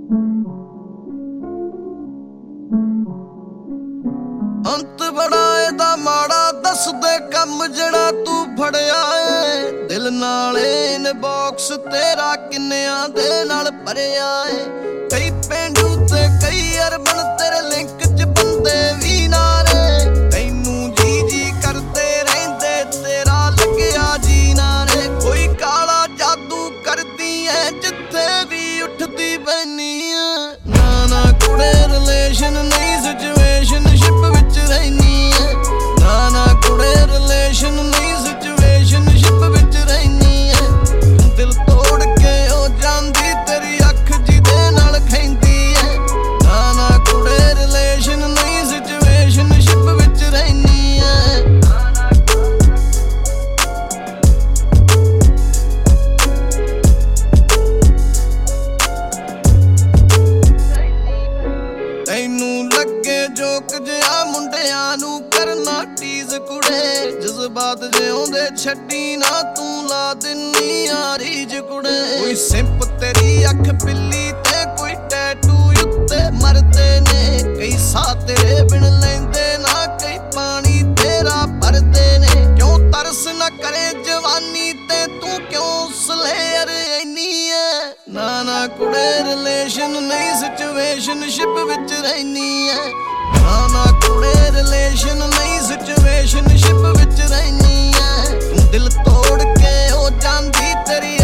अंत बड़ा एदा माड़ा दस दे कम जड़ा तू फड़िया है दिल नाल इनबॉक्स तेरा किन्नियां दे नाल भरिया है कई पेंडू ते कई अरबन तेरे लिंक च बंदे भी नारे तैनू जी जी करते रहिंदे तेरा लग्या जी नारे कोई काला जादू करदी है जिथे भी उठदी बैनी है ना ना कुड़े रिलेशन नहीं सिचुएशनशिप विच रहनी है ना ना कुड़े रिलेशन नहीं सिचुएशनशिप विच रहनी है दिल तोड़ के ओ जांदी तेरी अख जिदे नाल खैंदी है ना ना कुड़े रिलेशन नहीं सिचुएशनशिप विच रहनी है ਤੈਨੂੰ ਲੱਗੇ ਜੋਕ ਜਿਹਾ ਮੁੰਡਿਆਂ ਨੂੰ ਕਰਨਾ ਟੀਜ਼ ਕੁੜੇ ਜਜ਼ਬਾਤ ਜਿਉਂਦੇ ਛੱਡੀ ਨਾ ਤੂੰ ਲਾ ਦਿੰਨੀ ਆ ਰੀਝ ਕੁੜੇ ਕੋਈ ਸਿੰਪ ਤੇਰੀ ਅੱਖ ਪਿੱਲੀ ਤੇ ਕੋਈ ਟੈਟੂ ਉੱਤੇ ਮਰਦੇ ਨੇ ਕਈ ਸਾਹ ਤੇਰੇ ਬਿਨ ਲੈਂਦੇ ਨਾ ਕਈ ਪਾਣੀ ਤੇਰਾ ਭਰਦੇ ਨੇ ਕਿਉਂ ਤਰਸ ਨਾ ਕਰੇ ਜਵਾਨੀ ਤੇ ਤੂੰ ਕਿਉਂ ਸਲੇਅਰ ਐਨੀ ਐ ਨਾ ਨਾ ਕੁੜੇ ਰਿਲੇਸ਼ਨ ਨਹੀਂ ਸਿਚੁਏਸ਼ਨਸ਼ਿਪ ਵਿੱਚ ਰਹਿਨੀ ਐ ਨਾ ਨਾ ਕੁੜੇ ਰਿਲੇਸ਼ਨ ਨਹੀਂ ਸਿਚੁਏਸ਼ਨਸ਼ਿਪ ਵਿੱਚ ਰਹਿਨੀ ਐ ਤੂੰ ਦਿਲ ਤੋੜ ਕੇ ਉਹ ਜਾਂਦੀ ਤੇਰੀ